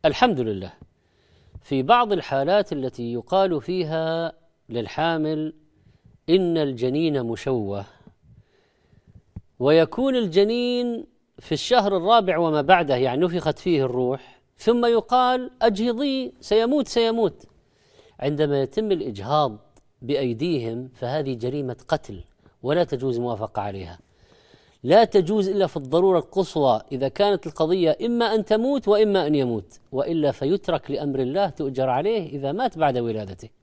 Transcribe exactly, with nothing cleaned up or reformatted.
الحمد لله. في بعض الحالات التي يقال فيها للحامل إن الجنين مشوه، ويكون الجنين في الشهر الرابع وما بعده، يعني نفخت فيه الروح، ثم يقال أجهضي سيموت سيموت. عندما يتم الإجهاض بأيديهم فهذه جريمة قتل ولا تجوز موافقة عليها، لا تجوز إلا في الضرورة القصوى، إذا كانت القضية إما أن تموت وإما أن يموت، وإلا فيترك لأمر الله تؤجر عليه إذا مات بعد ولادته.